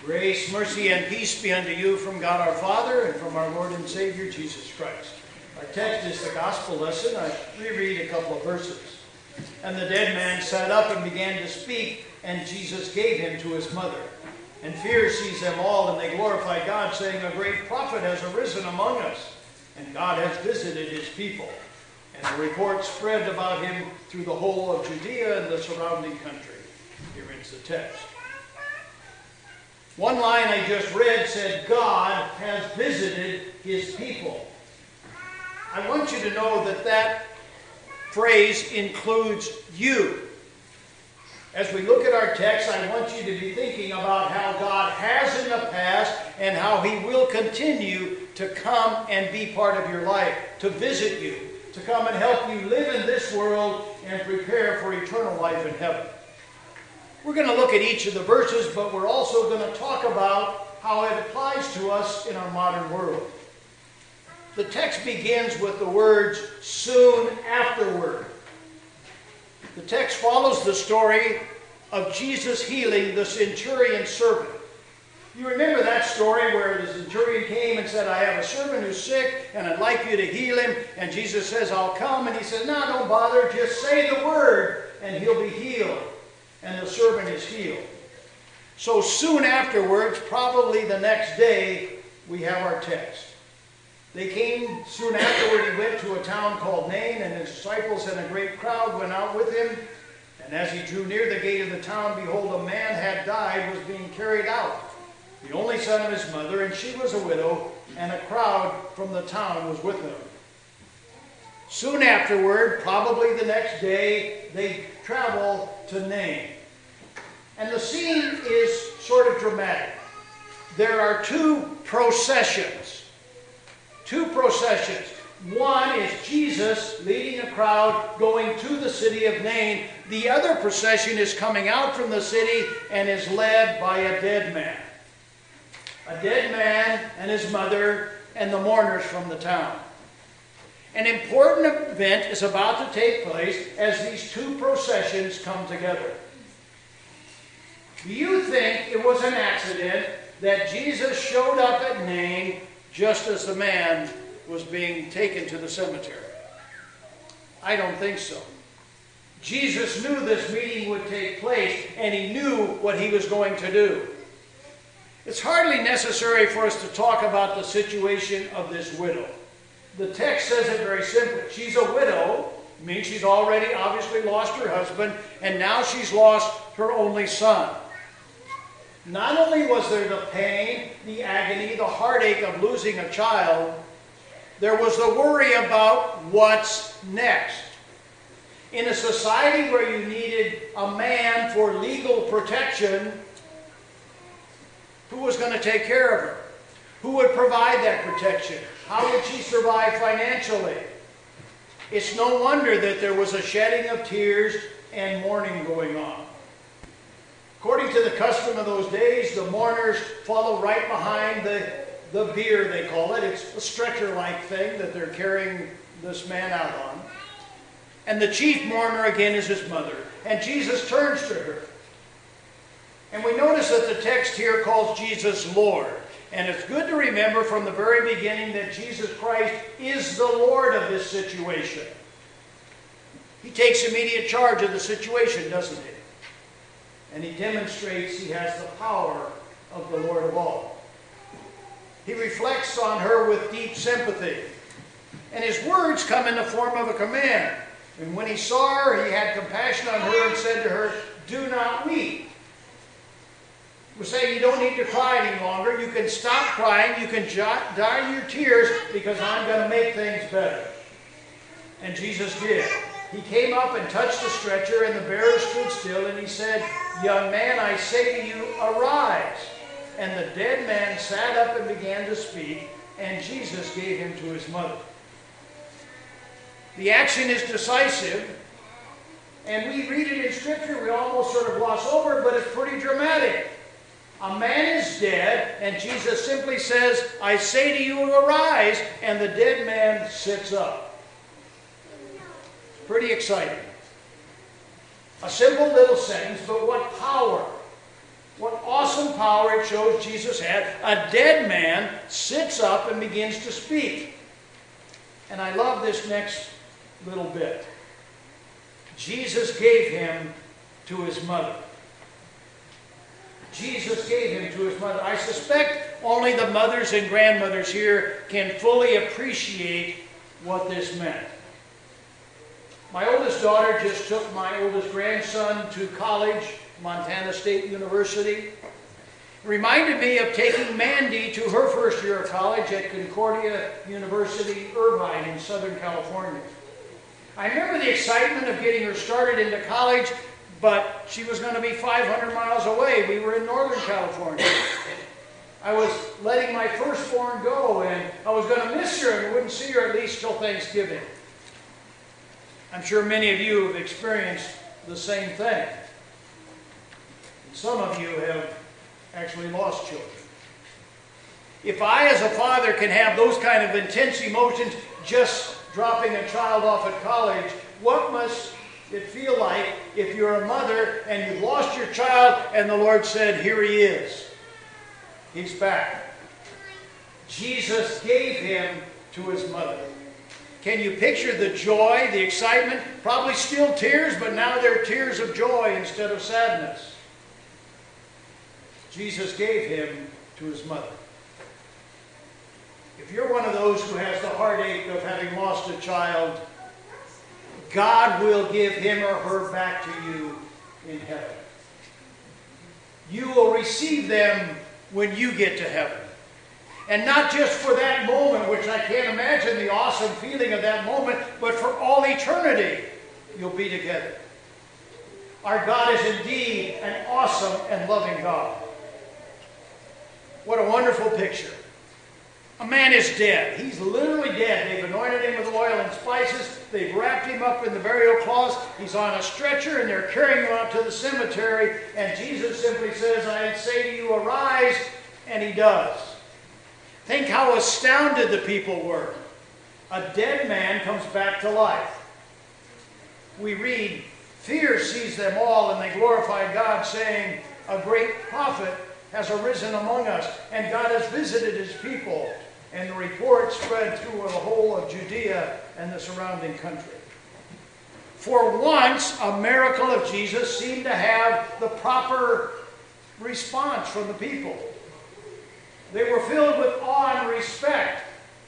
Grace, mercy, and peace be unto you from God our Father and from our Lord and Savior Jesus Christ. Our text is the gospel lesson. I reread a couple of verses. And the dead man sat up and began to speak, and Jesus gave him to his mother. And fear seized them all, and they glorified God, saying, A great prophet has arisen among us, and God has visited his people. And the report spread about him through the whole of Judea and the surrounding country. Here ends the text. One line I just read said, God has visited his people. I want you to know that that phrase includes you. As we look at our text, I want you to be thinking about how God has in the past and how he will continue to come and be part of your life, to visit you, to come and help you live in this world and prepare for eternal life in heaven. We're going to look at each of the verses, but we're also going to talk about how it applies to us in our modern world. The text begins with the words, soon afterward. The text follows the story of Jesus healing the centurion's servant. You remember that story where the centurion came and said, I have a servant who's sick and I'd like you to heal him. And Jesus says, I'll come. And he says, no, don't bother. Just say the word and he'll be healed. And the servant is healed. So soon afterwards, probably the next day, we have our text. They came soon afterward. He went to a town called Nain, and his disciples and a great crowd went out with him. And as he drew near the gate of the town, behold, a man had died, was being carried out, the only son of his mother, and she was a widow, and a crowd from the town was with them. Soon afterward, probably the next day, they travel to Nain. And the scene is sort of dramatic. There are two processions. Two processions. One is Jesus leading a crowd going to the city of Nain. The other procession is coming out from the city and is led by a dead man. A dead man and his mother and the mourners from the town. An important event is about to take place as these two processions come together. Do you think it was an accident that Jesus showed up at Nain just as the man was being taken to the cemetery? I don't think so. Jesus knew this meeting would take place, and he knew what he was going to do. It's hardly necessary for us to talk about the situation of this widow. The text says it very simply. She's a widow, means she's already obviously lost her husband, and now she's lost her only son. Not only was there the pain, the agony, the heartache of losing a child, there was the worry about what's next. In a society where you needed a man for legal protection, who was going to take care of her? Who would provide that protection? How would she survive financially? It's no wonder that there was a shedding of tears and mourning going on. According to the custom of those days, the mourners follow right behind the bier, they call it. It's a stretcher-like thing that they're carrying this man out on. And the chief mourner, again, is his mother. And Jesus turns to her. And we notice that the text here calls Jesus Lord. And it's good to remember from the very beginning that Jesus Christ is the Lord of this situation. He takes immediate charge of the situation, doesn't he? And he demonstrates he has the power of the Lord of all. He reflects on her with deep sympathy. And his words come in the form of a command. And when he saw her, he had compassion on her and said to her, do not weep. We're saying you don't need to cry any longer. You can stop crying. You can dry your tears because I'm going to make things better. And Jesus did. He came up and touched the stretcher, and the bearer stood still, and he said, young man, I say to you, arise. And the dead man sat up and began to speak, and Jesus gave him to his mother. The action is decisive, and we read it in Scripture. We almost sort of gloss over it, but it's pretty dramatic. A man is dead, and Jesus simply says, I say to you, arise, and the dead man sits up. Pretty exciting. A simple little sentence, but what power. What awesome power it shows Jesus had. A dead man sits up and begins to speak. And I love this next little bit. Jesus gave him to his mother. Jesus gave him to his mother. I suspect only the mothers and grandmothers here can fully appreciate what this meant. My oldest daughter just took my oldest grandson to college, Montana State University. It reminded me of taking Mandy to her first year of college at Concordia University, Irvine in Southern California. I remember the excitement of getting her started into college, but she was going to be 500 miles away. We were in Northern California. I was letting my firstborn go, and I was going to miss her and wouldn't see her at least till Thanksgiving. I'm sure many of you have experienced the same thing. Some of you have actually lost children. If I, as a father, can have those kind of intense emotions just dropping a child off at college, what must it feel like if you're a mother and you've lost your child and the Lord said, here he is. He's back. Jesus gave him to his mother. Can you picture the joy, the excitement? Probably still tears, but now they're tears of joy instead of sadness. Jesus gave him to his mother. If you're one of those who has the heartache of having lost a child, God will give him or her back to you in heaven. You will receive them when you get to heaven. And not just for that moment, which I can't imagine the awesome feeling of that moment, but for all eternity, you'll be together. Our God is indeed an awesome and loving God. What a wonderful picture. A man is dead. He's literally dead. They've anointed him with oil and spices. They've wrapped him up in the burial cloths. He's on a stretcher, and they're carrying him out to the cemetery. And Jesus simply says, I say to you, arise, and he does. Think how astounded the people were. A dead man comes back to life. We read, fear seized them all, and they glorified God, saying, a great prophet has arisen among us, and God has visited his people. And the report spread through the whole of Judea and the surrounding country. For once, a miracle of Jesus seemed to have the proper response from the people. They were filled with awe and respect.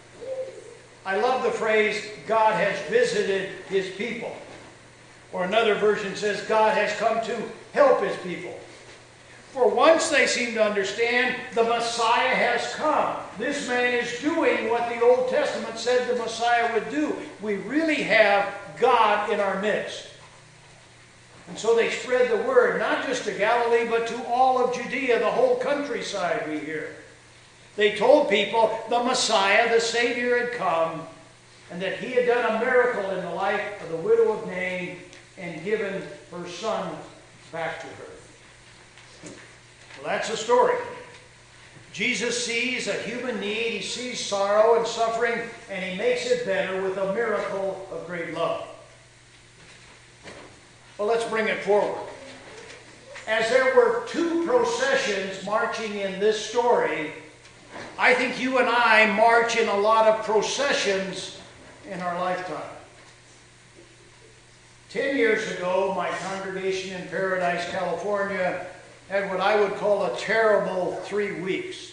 I love the phrase, God has visited his people. Or another version says, God has come to help his people. For once they seem to understand, the Messiah has come. This man is doing what the Old Testament said the Messiah would do. We really have God in our midst. And so they spread the word, not just to Galilee, but to all of Judea, the whole countryside we hear. They told people the Messiah, the Savior, had come, and that he had done a miracle in the life of the widow of Nain and given her son back to her. Well, that's the story. Jesus sees a human need, he sees sorrow and suffering, and he makes it better with a miracle of great love. Well, let's bring it forward. As there were two processions marching in this story, I think you and I march in a lot of processions in our lifetime. 10 years ago, my congregation in Paradise, California, had what I would call a terrible 3 weeks.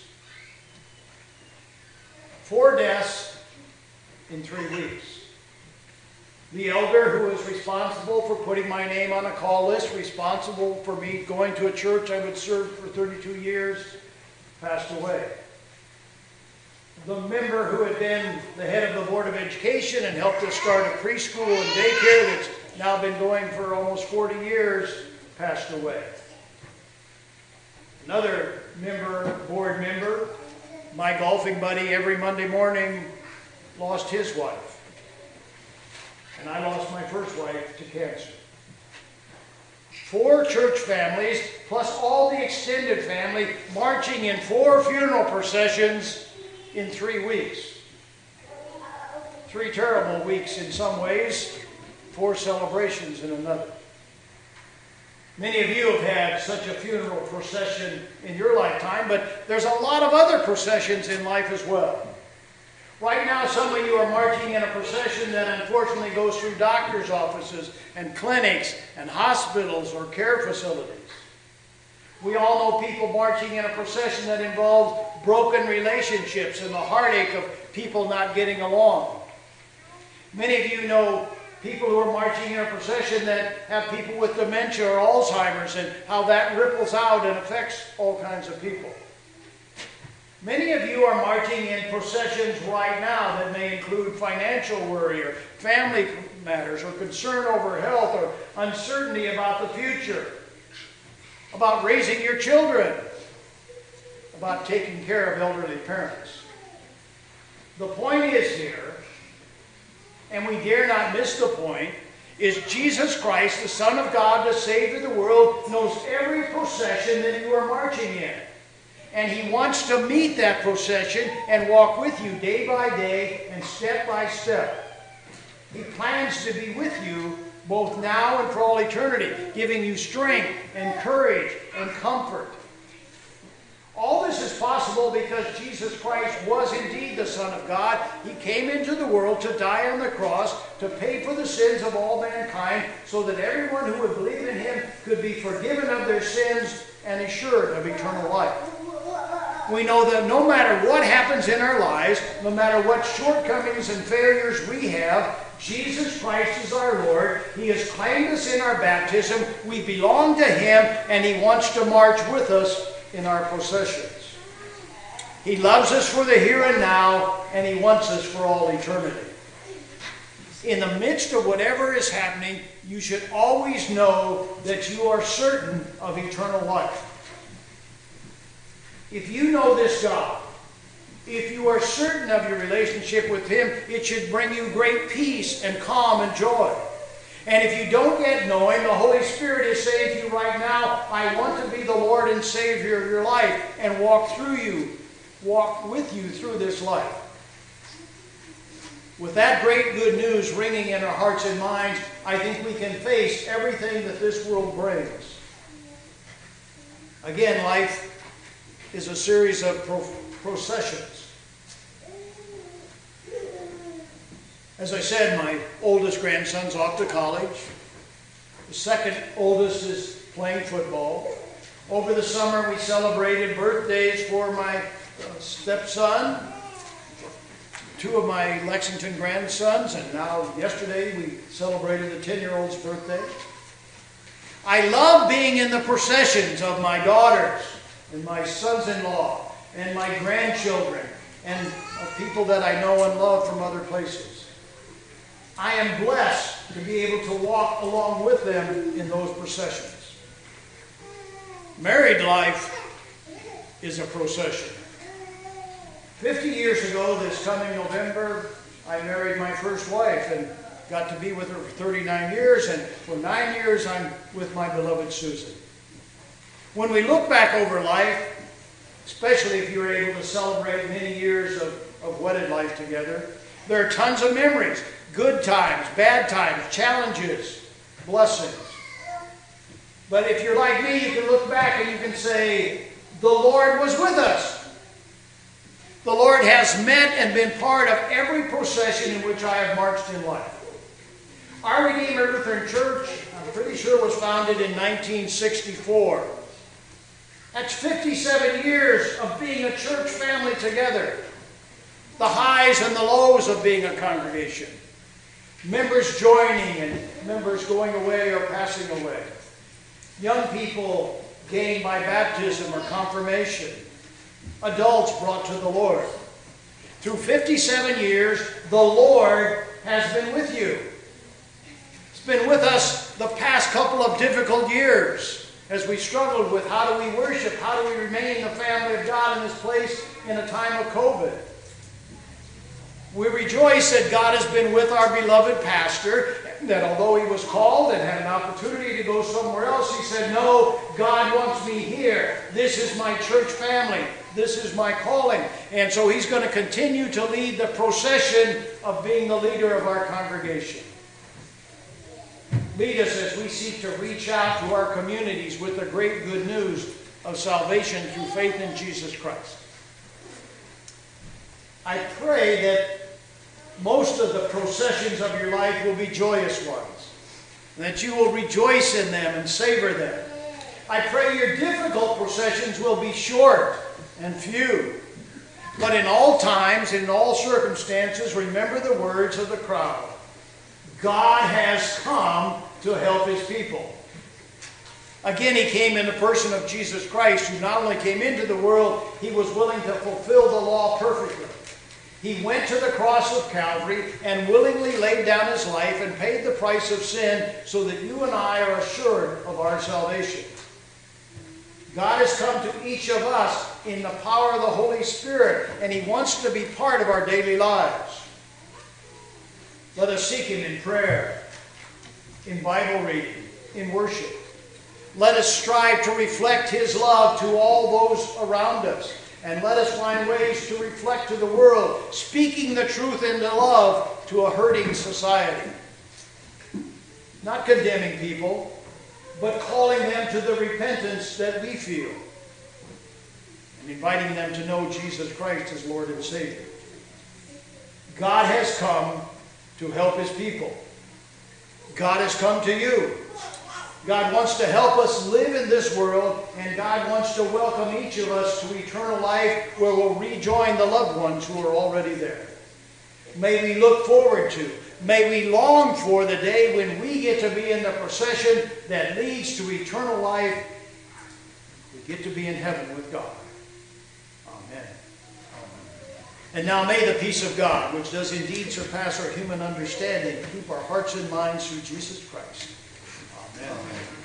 4 deaths in 3 weeks. The elder who was responsible for putting my name on a call list, responsible for me going to a church I would serve for 32 years, passed away. The member who had been the head of the Board of Education and helped us start a preschool and daycare that's now been going for almost 40 years, passed away. Another board member, my golfing buddy every Monday morning, lost his wife. And I lost my first wife to cancer. 4 church families, plus all the extended family, marching in 4 funeral processions in 3 weeks. 3 terrible weeks in some ways, 4 celebrations in another. Many of you have had such a funeral procession in your lifetime, but there's a lot of other processions in life as well. Right now, some of you are marching in a procession that unfortunately goes through doctor's offices and clinics and hospitals or care facilities. We all know people marching in a procession that involves broken relationships and the heartache of people not getting along. Many of you know people who are marching in a procession that have people with dementia or Alzheimer's and how that ripples out and affects all kinds of people. Many of you are marching in processions right now that may include financial worry or family matters or concern over health or uncertainty about the future, about raising your children, about taking care of elderly parents. The point is here, and we dare not miss the point, is Jesus Christ, the Son of God, the Savior of the world, knows every procession that you are marching in. And He wants to meet that procession and walk with you day by day and step by step. He plans to be with you both now and for all eternity, giving you strength and courage and comfort. All this is possible because Jesus Christ was indeed the Son of God. He came into the world to die on the cross, to pay for the sins of all mankind, so that everyone who would believe in Him could be forgiven of their sins and assured of eternal life. We know that no matter what happens in our lives, no matter what shortcomings and failures we have, Jesus Christ is our Lord. He has claimed us in our baptism. We belong to Him, and He wants to march with us in our processions. He loves us for the here and now, and He wants us for all eternity. In the midst of whatever is happening, you should always know that you are certain of eternal life. If you know this God, if you are certain of your relationship with Him, it should bring you great peace and calm and joy. And if you don't yet know Him, the Holy Spirit is saying to you right now, I want to be the Lord and Savior of your life and walk with you through this life. With that great good news ringing in our hearts and minds, I think we can face everything that this world brings. Again, life is a series of processions. As I said, my oldest grandson's off to college. The second oldest is playing football. Over the summer, we celebrated birthdays for my stepson, two of my Lexington grandsons, and now yesterday we celebrated the 10-year-old's birthday. I love being in the processions of my daughters and my sons-in-law and my grandchildren and of people that I know and love from other places. I am blessed to be able to walk along with them in those processions. Married life is a procession. 50 years ago, this coming November, I married my first wife and got to be with her for 39 years, and for 9 years I'm with my beloved Susan. When we look back over life, especially if you're able to celebrate many years of wedded life together, there are tons of memories. Good times, bad times, challenges, blessings. But if you're like me, you can look back and you can say, the Lord was with us. The Lord has met and been part of every procession in which I have marched in life. Our Redeemer Lutheran Church, I'm pretty sure, was founded in 1964. That's 57 years of being a church family together. The highs and the lows of being a congregation. Members joining and members going away or passing away. Young people gained by baptism or confirmation. Adults brought to the Lord. Through 57 years, the Lord has been with you. It's been with us the past couple of difficult years as we struggled with how do we worship, how do we remain the family of God in this place in a time of COVID. We rejoice that God has been with our beloved pastor, that although he was called and had an opportunity to go somewhere else, he said, no, God wants me here. This is my church family. This is my calling. And so he's going to continue to lead the procession of being the leader of our congregation. Lead us as we seek to reach out to our communities with the great good news of salvation through faith in Jesus Christ. I pray that most of the processions of your life will be joyous ones, and that you will rejoice in them and savor them. I pray your difficult processions will be short and few. But in all times, in all circumstances, remember the words of the crowd. God has come to help his people. Again, he came in the person of Jesus Christ, who not only came into the world, he was willing to fulfill the law perfectly. He went to the cross of Calvary and willingly laid down his life and paid the price of sin so that you and I are assured of our salvation. God has come to each of us in the power of the Holy Spirit, and he wants to be part of our daily lives. Let us seek him in prayer, in Bible reading, in worship. Let us strive to reflect his love to all those around us. And let us find ways to reflect to the world, speaking the truth into love to a hurting society. Not condemning people, but calling them to the repentance that we feel. And inviting them to know Jesus Christ as Lord and Savior. God has come to help his people. God has come to you. God wants to help us live in this world, and God wants to welcome each of us to eternal life where we'll rejoin the loved ones who are already there. May we look forward to, may we long for the day when we get to be in the procession that leads to eternal life. We get to be in heaven with God. Amen. And now may the peace of God, which does indeed surpass our human understanding, keep our hearts and minds through Jesus Christ. Amen.